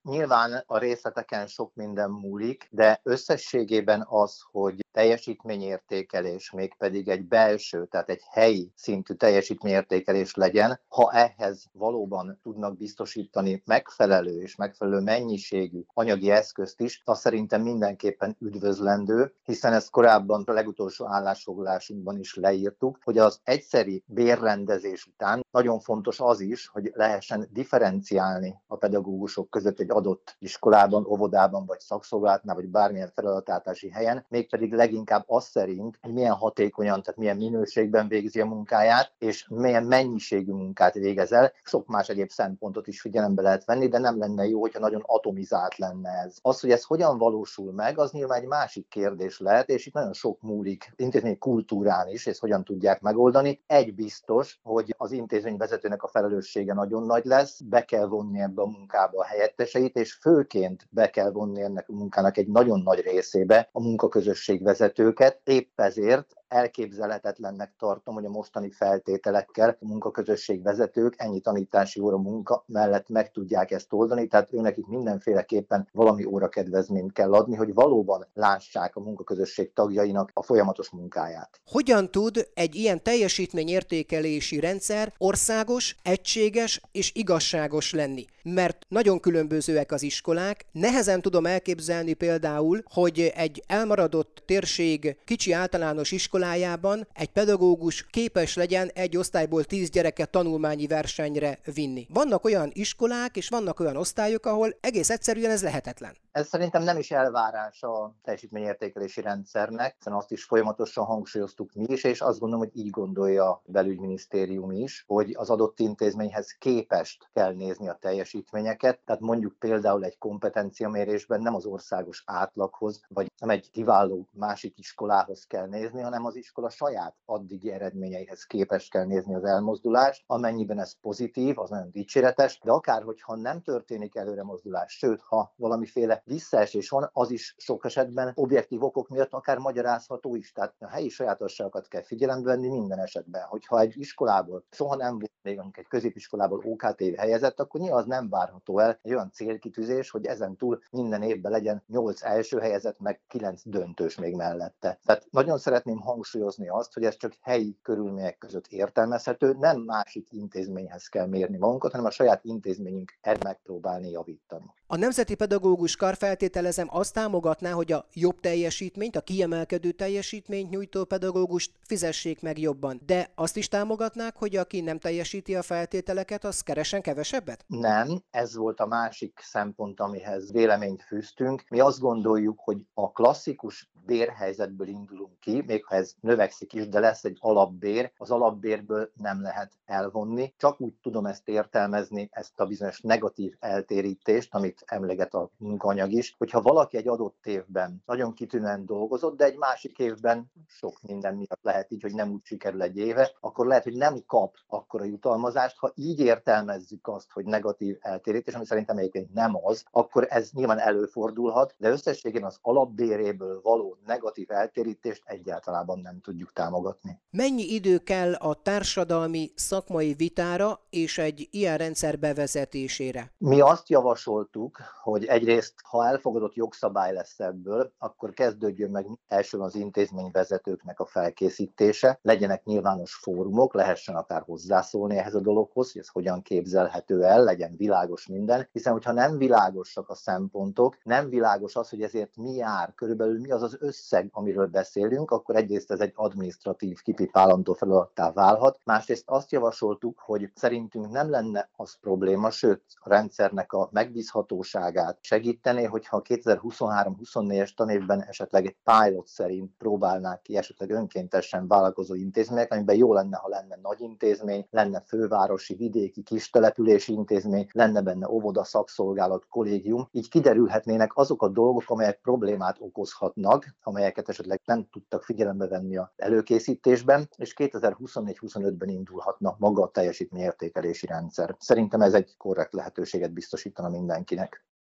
Nyilván a részleteken sok minden múlik, de összességében az, hogy teljesítményértékelés, mégpedig egy belső, tehát egy helyi szintű teljesítményértékelés legyen, ha ehhez valóban tudnak biztosítani megfelelő és megfelelő mennyiségű anyagi eszközt is, az szerintem mindenképpen üdvözlendő, hiszen ezt korábban a legutolsó állásfoglalásunkban is leírtuk, hogy az egyszeri bérrendezés után nagyon fontos az is, hogy lehessen differenciálni a pedagógusok között egy adott iskolában, óvodában, vagy szakszolgálatnál, vagy bármilyen feladatáltási helyen, mégpedig leginkább az szerint, hogy milyen hatékonyan, tehát milyen minőségben végzi a munkáját, és milyen mennyiségű munkát végez el. Sok más egyéb szempontot is figyelembe lehet venni, de nem lenne jó, hogyha nagyon atomizált lenne ez. Az, hogy ez hogyan valósul meg, az nyilván egy másik kérdés lehet, és itt nagyon sok múlik intézményi kultúrán is, és hogyan tudják megoldani. Egy biztos, hogy az intézményvezetőnek a felelőssége nagyon nagy lesz, be kell vonni ebbe a munkába a helyetteseit, és főként be kell vonni ennek a munkának egy nagyon nagy részébe a munkaközösség vezetőket. Épp ezért elképzelhetetlennek tartom, hogy a mostani feltételekkel a munkaközösség vezetők ennyi tanítási óra munka mellett meg tudják ezt oldani, tehát őnekik mindenféleképpen valami órakedvezményt kell adni, hogy valóban lássák a munkaközösség tagjainak a folyamatos munkáját. Hogyan tud egy ilyen teljesítményértékelési rendszer országos, egységes és igazságos lenni? Mert nagyon különbözőek az iskolák, nehezen tudom elképzelni például, hogy egy elmaradott térség kicsi általános iskolájában egy pedagógus képes legyen egy osztályból 10 gyereket tanulmányi versenyre vinni. Vannak olyan iskolák és vannak olyan osztályok, ahol egész egyszerűen ez lehetetlen. Ez szerintem nem is elvárás a teljesítményértékelési rendszernek, hiszen azt is folyamatosan hangsúlyoztuk mi is, és azt gondolom, hogy így gondolja a belügyminisztérium is, hogy az adott intézményhez képest kell nézni a teljesítményeket, tehát mondjuk például egy kompetenciamérésben nem az országos átlaghoz, vagy nem egy kiváló másik iskolához kell nézni, hanem az iskola saját addigi eredményeihez képest kell nézni az elmozdulást, amennyiben ez pozitív, az nagyon dicséretes, de akár hogyha nem történik előre mozdulás, sőt, ha valamiféle visszaesés van, az is sok esetben objektív okok miatt akár magyarázható is. Tehát a helyi sajátosságokat kell figyelembe venni minden esetben. Hogyha egy iskolából soha nem volt még mondjuk egy középiskolából OKT helyezett, akkor nyilván az nem várható el egy olyan célkitűzés, hogy ezen túl minden évben legyen 8 első helyezett, meg 9 döntős még mellette. Tehát nagyon szeretném hangsúlyozni azt, hogy ez csak helyi körülmények között értelmezhető, nem másik intézményhez kell mérni magunkat, hanem a saját intézményünk megpróbálni javítani. A Nemzeti Pedagógus Kar, feltételezem, azt támogatná, hogy a jobb teljesítményt, a kiemelkedő teljesítményt nyújtó pedagógust fizessék meg jobban. De azt is támogatnák, hogy aki nem teljesíti a feltételeket, az keressen kevesebbet? Nem, ez volt a másik szempont, amihez véleményt fűztünk. Mi azt gondoljuk, hogy a klasszikus bérhelyzetből indulunk ki, még ha ez növekszik is, de lesz egy alapbér, az alapbérből nem lehet elvonni. Csak úgy tudom ezt értelmezni, ezt a bizonyos negatív eltérítést, amit emleget a munkaanyag is, hogyha valaki egy adott évben nagyon kitűnően dolgozott, de egy másik évben sok minden miatt lehet így, hogy nem úgy sikerül egy éve, akkor lehet, hogy nem kap akkora jutalmazást. Ha így értelmezzük azt, hogy negatív eltérítés, ami szerintem egyébként nem az, akkor ez nyilván előfordulhat, de összességében az alapbéréből való negatív eltérítést egyáltalán nem tudjuk támogatni. Mennyi idő kell a társadalmi szakmai vitára és egy ilyen rendszer bevezetésére? Mi azt javasoltuk, hogy egyrészt, ha elfogadott jogszabály lesz ebből, akkor kezdődjön meg elsőn az intézményvezetőknek a felkészítése, legyenek nyilvános fórumok, lehessen akár hozzászólni ehhez a dologhoz, hogy ez hogyan képzelhető el, legyen világos minden, hiszen hogyha nem világosak a szempontok, nem világos az, hogy ezért mi jár, körülbelül mi az az összeg, amiről beszélünk, akkor egyrészt ez egy adminisztratív kipipálandó feladattá válhat, másrészt azt javasoltuk, hogy szerintünk nem lenne az probléma, sőt a rendszernek a megbízhatóságát segítené, hogyha a 2023-24-es tanévben esetleg egy pilot szerint próbálnák ki esetleg önkéntesen vállalkozó intézmények, amiben jó lenne, ha lenne nagy intézmény, lenne fővárosi, vidéki, kis települési intézmény, lenne benne óvoda, szakszolgálat, kollégium, így kiderülhetnének azok a dolgok, amelyek problémát okozhatnak, amelyeket esetleg nem tudtak figyelembe venni az előkészítésben, és 2024-25-ben indulhatna maga a teljesítményértékelési rendszer. Szerintem ez egy korrekt lehetőséget biztosítana mindenkinek.